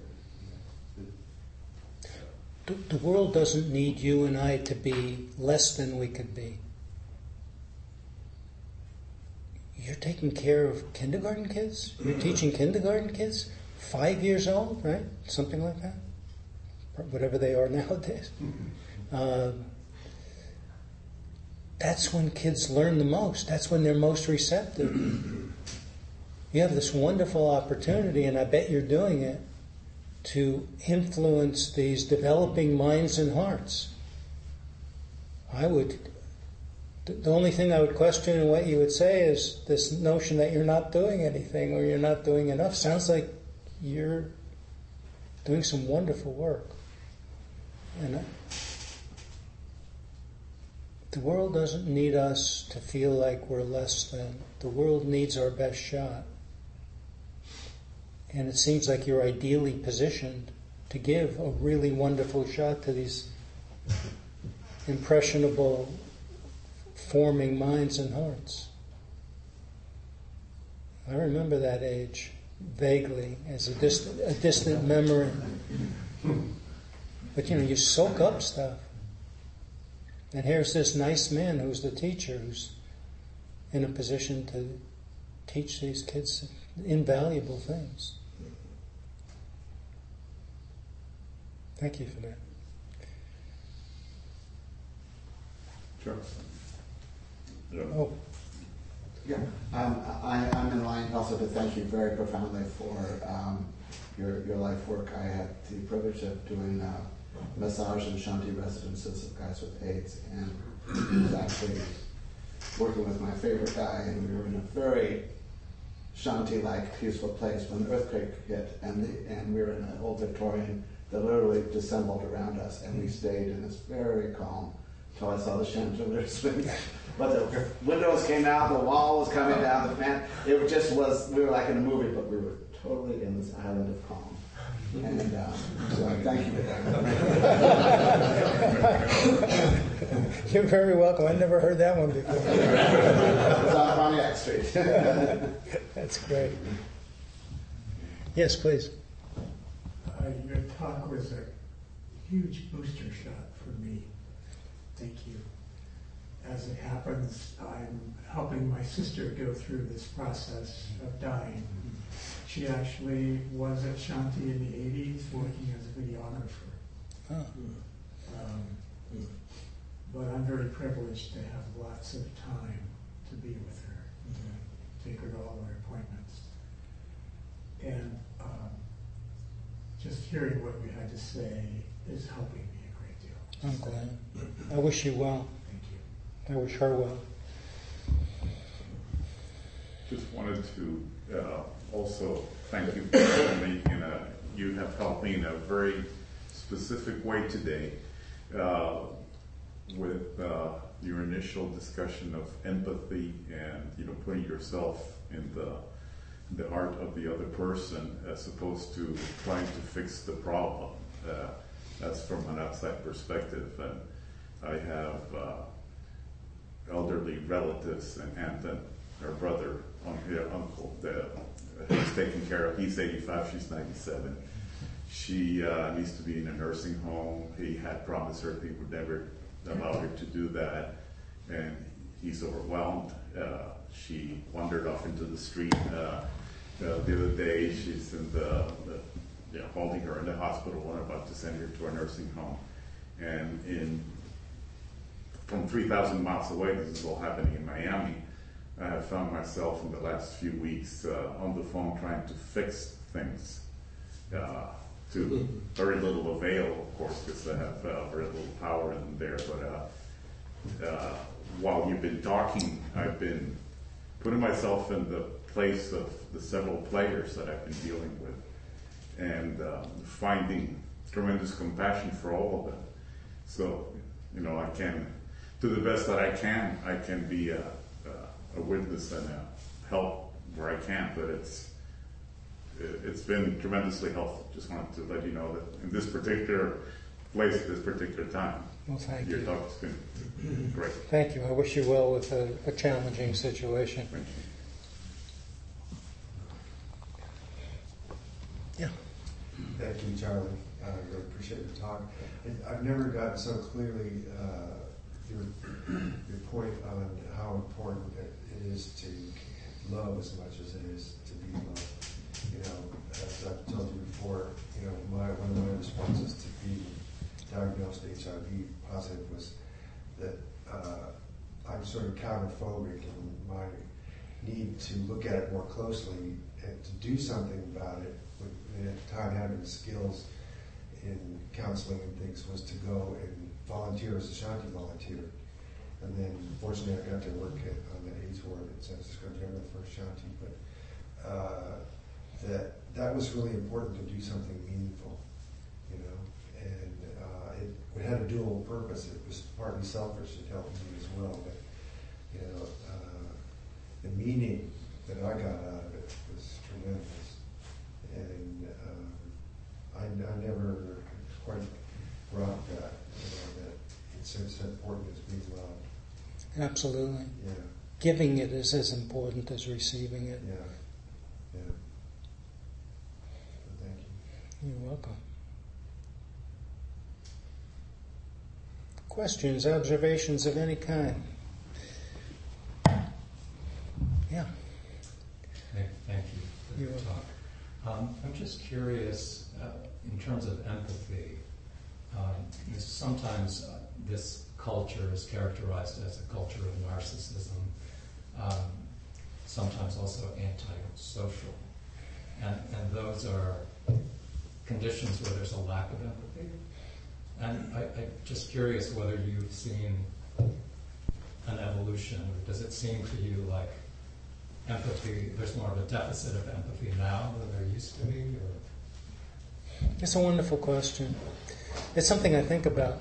[SPEAKER 2] The world doesn't need you and I to be less than we could be. You're taking care of kindergarten kids? You're teaching kindergarten kids? 5 years old, right? Something like that? Whatever they are nowadays. That's when kids learn the most. That's when they're most receptive. You have this wonderful opportunity, and I bet you're doing it, to influence these developing minds and hearts. The only thing I would question in what you would say is this notion that you're not doing anything or you're not doing enough. Sounds like you're doing some wonderful work. And the world doesn't need us to feel like we're less than. The world needs our best shot. And it seems like you're ideally positioned to give a really wonderful shot to these impressionable, forming minds and hearts. I remember that age vaguely as a distant memory. But you soak up stuff. And here's this nice man who's the teacher, who's in a position to teach these kids invaluable things. Thank you for that.
[SPEAKER 1] Sure. Yeah.
[SPEAKER 2] Oh,
[SPEAKER 6] Yeah, I'm in line also to thank you very profoundly for your life work. I had the privilege of doing massage and Shanti residences of guys with AIDS, and was actually working with my favorite guy, and we were in a very Shanti-like peaceful place when the earthquake hit, and we were in an old Victorian that literally dissembled around us, and we stayed in this very calm until I saw the chandelier swing. But the windows came out, the wall was coming down, the fan. It just was, we were like in a movie, but we were totally in this island of calm. And so thank you for that.
[SPEAKER 2] you're very welcome. I never heard that one before.
[SPEAKER 6] It was on Pontiac Street.
[SPEAKER 2] That's great. Yes, please.
[SPEAKER 7] Your talk was a huge booster shot for me. Thank you. As it happens, I'm helping my sister go through this process of dying. She actually was at Shanti in the 80s working as a videographer.
[SPEAKER 2] Oh.
[SPEAKER 7] But I'm very privileged to have lots of time to be with her, take her to all her appointments. And just hearing what you had to say is helping me a great deal.
[SPEAKER 2] I'm glad. I wish you well.
[SPEAKER 7] Thank you.
[SPEAKER 2] I wish her well.
[SPEAKER 1] Just wanted to also thank you personally. You have helped me in a very specific way today with your initial discussion of empathy and putting yourself in the heart of the other person as opposed to trying to fix the problem. That's from an outside perspective, and I have elderly relatives and aunt and her brother, uncle, that he's taking care of. He's 85, she's 97, She needs to be in a nursing home. He had promised her he would never allow her to do that, and he's overwhelmed. She wandered off into the street the other day. She's in holding her in the hospital and about to send her to a nursing home. And from 3,000 miles away, this is all happening in Miami. I have found myself in the last few weeks on the phone trying to fix things to very little avail, of course, because I have very little power in there. But while you've been talking, I've been putting myself in the place of the several players that I've been dealing with, and finding tremendous compassion for all of them. So, I can, to the best that I can be a witness and a help where I can, but it's been tremendously helpful. Just wanted to let you know that in this particular place, at this particular time,
[SPEAKER 2] well, thank
[SPEAKER 1] your
[SPEAKER 2] you.
[SPEAKER 1] talk has been great.
[SPEAKER 2] Thank you. I wish you well with a challenging situation.
[SPEAKER 1] Thank you.
[SPEAKER 2] Yeah.
[SPEAKER 8] Thank you, Charlie. I really appreciate your talk. I've never gotten so clearly your point on how important it is to love as much as it is to be loved. As I've told you before, one of my responses to be diagnosed HIV positive was that I'm sort of counterphobic in my need to look at it more closely and to do something about it. And at the time, having the skills in counseling and things was to go and volunteer as a Shanti volunteer. And then, fortunately, I got to work on the AIDS ward at San Francisco General, the first Shanti. But that was really important to do something meaningful, and it had a dual purpose. It was partly selfish, it helped me as well, but the meaning that I got out of it was tremendous, and I never quite brought that, that it's so important as being loved.
[SPEAKER 2] Absolutely.
[SPEAKER 8] Yeah.
[SPEAKER 2] Giving it is as important as receiving it.
[SPEAKER 8] Yeah. Yeah. Thank you.
[SPEAKER 2] You're welcome. Questions, observations of any kind? Yeah.
[SPEAKER 9] Thank you for
[SPEAKER 2] You're
[SPEAKER 9] your talk. I'm just curious, in terms of empathy, sometimes this culture is characterized as a culture of narcissism, sometimes also antisocial. And those are conditions where there's a lack of empathy. And I'm just curious whether you've seen an evolution. Does it seem to you like empathy, there's more of a deficit of empathy now than there used to be? Or?
[SPEAKER 2] It's a wonderful question. It's something I think about.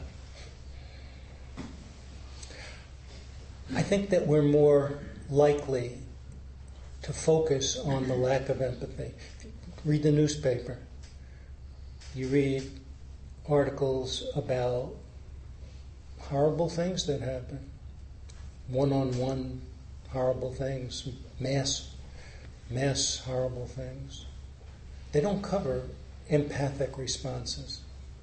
[SPEAKER 2] I think that we're more likely to focus on the lack of empathy. Read the newspaper. You read articles about horrible things that happen, one-on-one horrible things, mass horrible things. They don't cover empathic responses.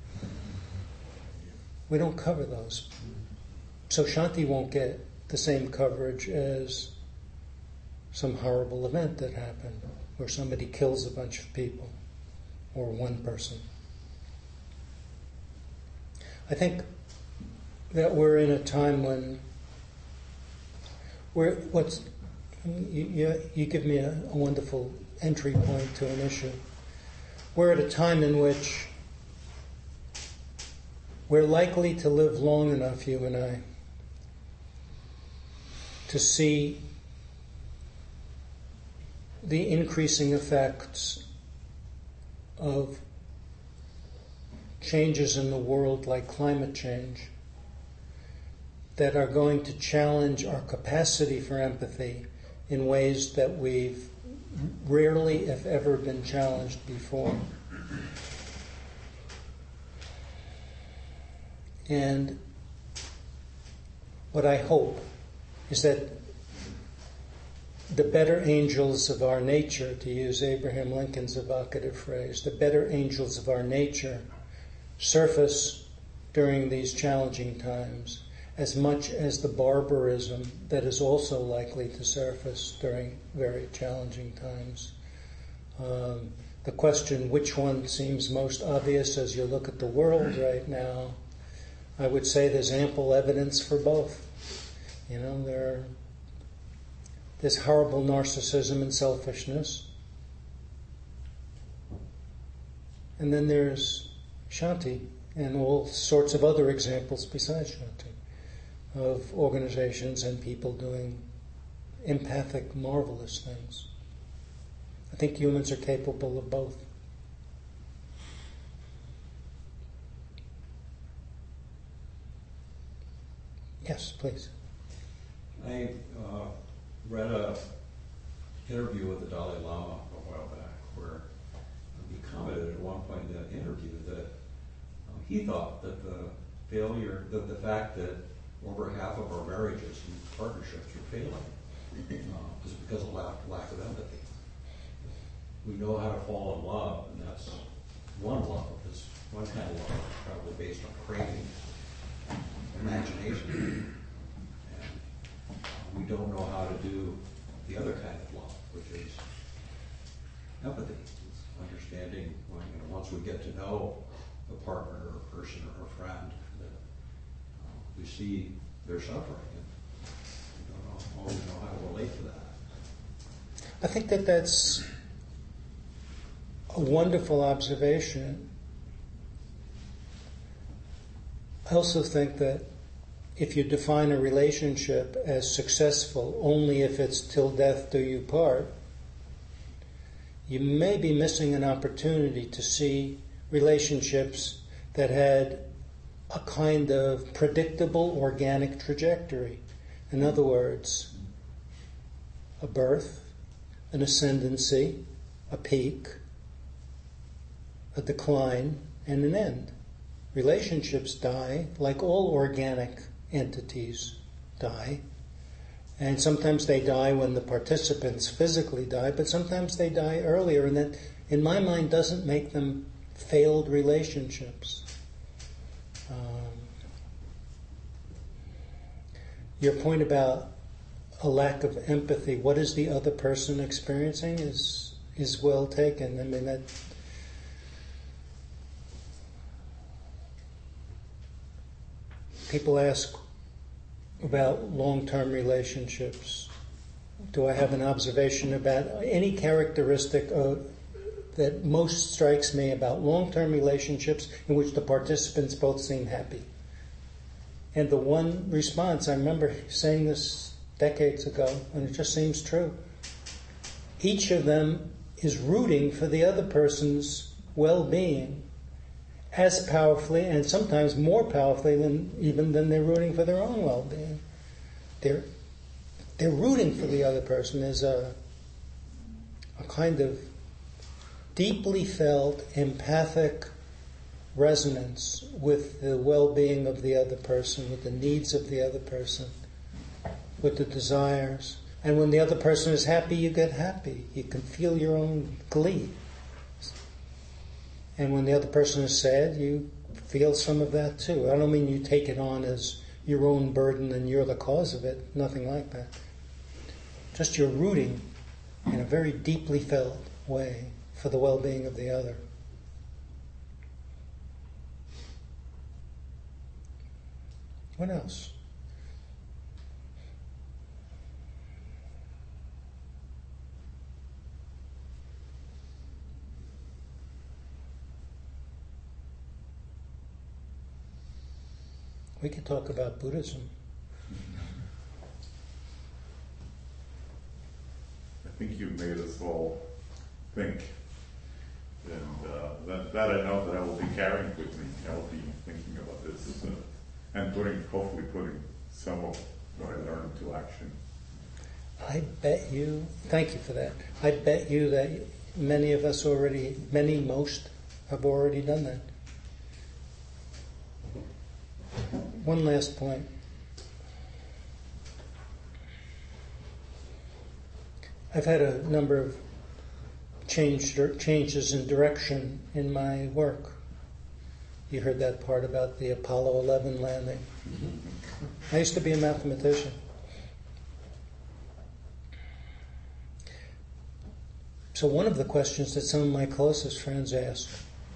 [SPEAKER 2] We don't cover those. So Shanti won't get the same coverage as some horrible event that happened where somebody kills a bunch of people or one person. I think that we're in a time when you give me a wonderful entry point to an issue. We're at a time in which we're likely to live long enough, you and I, to see the increasing effects of changes in the world like climate change that are going to challenge our capacity for empathy in ways that we've rarely, if ever, been challenged before. And what I hope is that the better angels of our nature, to use Abraham Lincoln's evocative phrase, the better angels of our nature surface during these challenging times as much as the barbarism that is also likely to surface during very challenging times. The question, which one seems most obvious as you look at the world right now, I would say there's ample evidence for both. There's horrible narcissism and selfishness. And then there's Shanti and all sorts of other examples besides Shanti of organizations and people doing empathic, marvelous things. I think humans are capable of both. Yes, please.
[SPEAKER 10] I read an interview with the Dalai Lama a while back where he commented at one point in that interview that he thought that the fact that over half of our marriages and partnerships are failing is because of lack of empathy. We know how to fall in love, and that's one love. Is one kind of love, probably based on craving, imagination, and we don't know how to do the other kind of love, which is empathy. It's understanding once we get to know a partner or a person or a friend, that we see their suffering, and we don't always know how to relate to that.
[SPEAKER 2] I think that's a wonderful observation. I also think that if you define a relationship as successful only if it's till death do you part, you may be missing an opportunity to see relationships that had a kind of predictable organic trajectory. In other words, a birth, an ascendancy, a peak, a decline, and an end. Relationships die like all organic entities die. And sometimes they die when the participants physically die, but sometimes they die earlier, and that, in my mind, doesn't make them failed relationships. Your point about a lack of empathy, what is the other person experiencing, is well taken. I mean, that people ask about long-term relationships. Do I have an observation about any characteristic that most strikes me about long-term relationships in which the participants both seem happy? And the one response, I remember saying this decades ago, and it just seems true. Each of them is rooting for the other person's well-being as powerfully and sometimes more powerfully than they're rooting for their own well-being. They're rooting for the other person. There's a kind of deeply felt empathic resonance with the well-being of the other person, with the needs of the other person, with the desires. And when the other person is happy, you get happy. You can feel your own glee. And when the other person is sad, you feel some of that too. I don't mean you take it on as your own burden and you're the cause of it. Nothing like that. Just you're rooting in a very deeply felt way for the well-being of the other. What else? We could talk about Buddhism.
[SPEAKER 1] I think you've made us all think, and that I know that I will be carrying with me. I will be thinking about this and hopefully putting some of what I learned into action.
[SPEAKER 2] I bet you, thank you for that, I bet you that most have already done that. One last point. I've had a number of changes in direction in my work. You heard that part about the Apollo 11 landing. I used to be a mathematician. So one of the questions that some of my closest friends asked,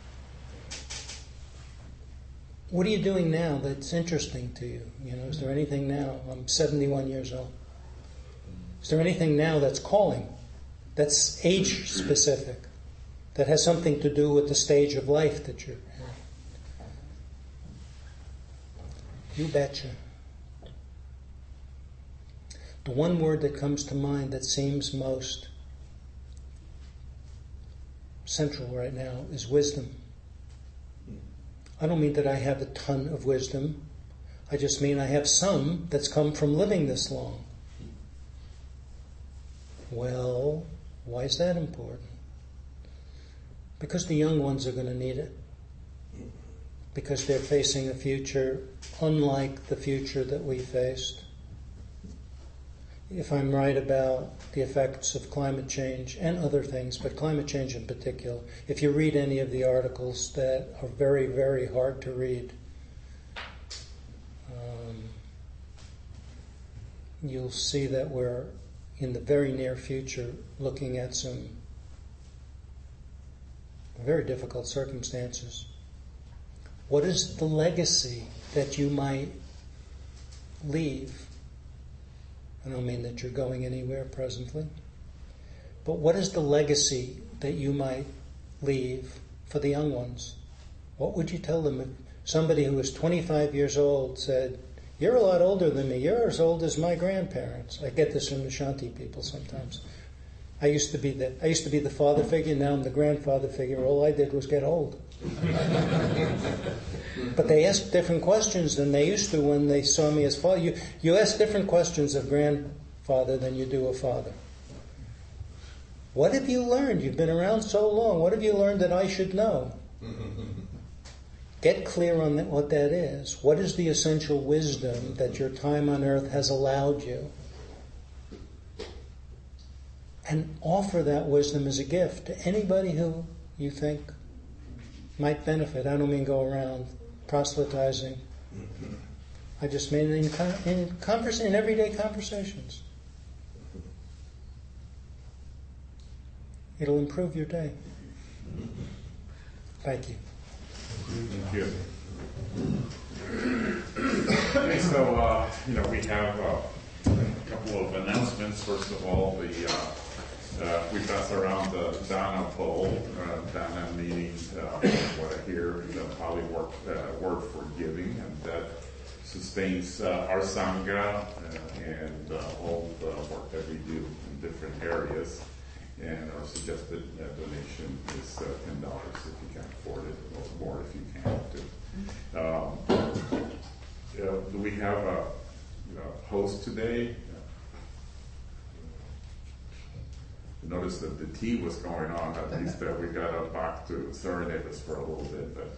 [SPEAKER 2] what are you doing now that's interesting to you? You know, is there anything now? I'm 71 years old. Is there anything now that's calling, that's age specific, that has something to do with the stage of life that you're in? You betcha. The one word that comes to mind that seems most central right now is wisdom. I don't mean that I have a ton of wisdom. I just mean I have some that's come from living this long. Well, why is that important? Because the young ones are going to need it. Because they're facing a future unlike the future that we faced. If I'm right about the effects of climate change and other things, but climate change in particular, if you read any of the articles that are very, very hard to read, you'll see that we're in the very near future looking at some very difficult circumstances. What is the legacy that you might leave? I don't mean that you're going anywhere presently, but what is the legacy that you might leave for the young ones? What would you tell them if somebody who was 25 years old said, "You're a lot older than me, you're as old as my grandparents"? I get this from the Shanti people sometimes. I used to be the father figure, now I'm the grandfather figure. All I did was get old. But they ask different questions than they used to when they saw me as father. You ask different questions of grandfather than you do of father. What have you learned? You've been around so long. What have you learned that I should know? Get clear on what that is. What is the essential wisdom that your time on earth has allowed you? And offer that wisdom as a gift to anybody who you think might benefit. I don't mean go around proselytizing. I just mean in everyday conversations. It'll improve your day. Thank you.
[SPEAKER 1] Thank you. Okay, so we have a couple of announcements. First of all, we pass around the Dana poll. Dana meaning what I hear, the Pali word for giving, and that sustains our Sangha and all the work that we do in different areas. And our suggested donation is $10 if you can afford it, or more if you can't. Do we have a host today? Notice that the tea was going on, at least that we got up back to serenade us for a little bit, but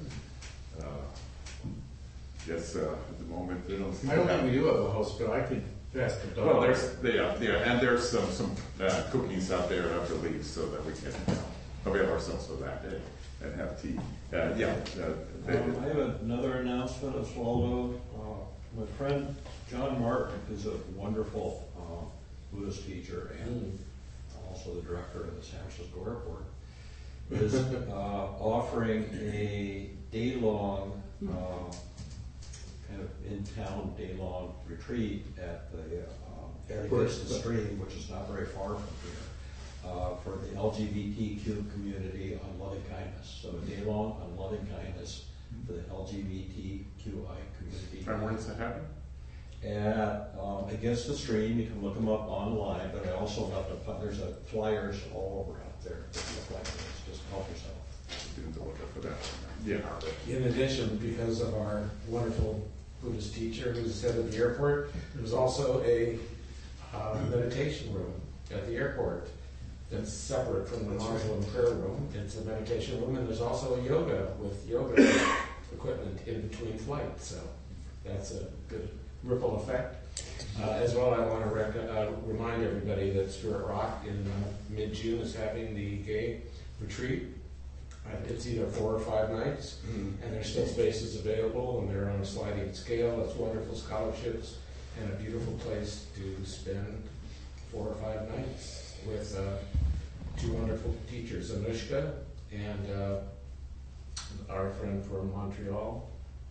[SPEAKER 1] yes, at the moment we don't see.
[SPEAKER 3] I don't think we do have a host, but I could pass the dog.
[SPEAKER 1] Well, and there's some cookies out there, I believe, so that we can avail ourselves of that day and have tea. David.
[SPEAKER 10] I have another announcement as well. My friend John Martin is a wonderful Buddhist teacher and also the director of the San Francisco Airport, is offering a day-long, kind of in-town day-long retreat at the Krishna Stream, which is not very far from here, for the LGBTQ community on loving kindness. So a day-long on loving kindness for the LGBTQI community.
[SPEAKER 1] And where does that happen?
[SPEAKER 10] At Against the Stream. You can look them up online, but I also left there's flyers all over out there that look like this. Just help yourself.
[SPEAKER 1] Didn't look up for that. Yeah.
[SPEAKER 3] In addition, because of our wonderful Buddhist teacher who's head of the airport, there's also a meditation room at the airport that's separate from the Muslim prayer room. It's a meditation room, and there's also a yoga with yoga equipment in between flights. So that's a good ripple effect. As well, I want to remind everybody that Stuart Rock in mid-June is having the gay retreat. It's either 4 or 5 nights, and there's still spaces available, and they're on a sliding scale. It's wonderful scholarships and a beautiful place to spend 4 or 5 nights with 2 wonderful teachers, Anushka and our friend from Montreal,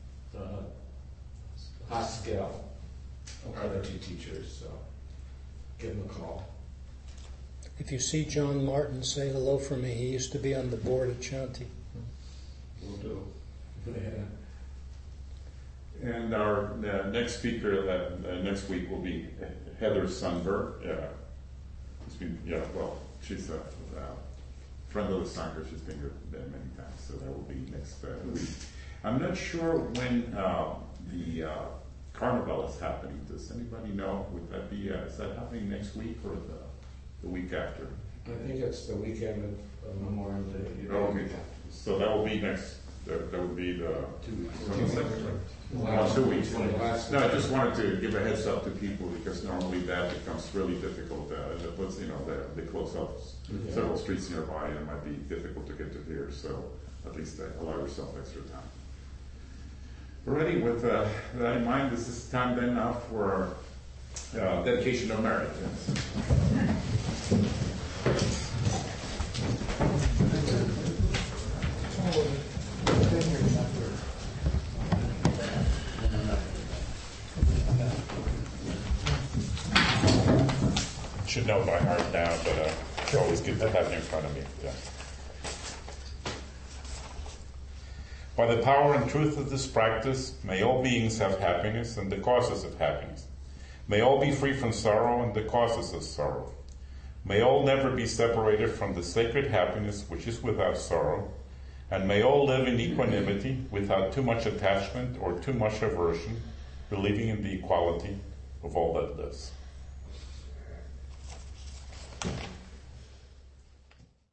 [SPEAKER 3] Haskell, are the 2 teachers, so give them a call.
[SPEAKER 2] If you see John Martin, say hello for me. He used to be on the board at Shanti.
[SPEAKER 3] Will do.
[SPEAKER 1] And our next speaker next week will be Heather Sundberg. She's a friend of the Sanger. She's been here many times, so that will be next week. I'm not sure when the Carnival is happening. Does anybody know? Would that be? Is that happening next week or the week after?
[SPEAKER 3] I think it's the weekend of Memorial Day.
[SPEAKER 1] Okay. So that will be next. That would be the 2 weeks. 2 weeks. No, I just wanted to give a heads up to people because normally that becomes really difficult. They close up several streets nearby, and it might be difficult to get to here. So at least allow yourself extra time. Alrighty, with that in mind, this is time then now for dedication of merit. Should know by heart now, but it's always good to have it in front of me. Yeah. By the power and truth of this practice, may all beings have happiness and the causes of happiness. May all be free from sorrow and the causes of sorrow. May all never be separated from the sacred happiness which is without sorrow, and may all live in equanimity without too much attachment or too much aversion, believing in the equality of all that lives.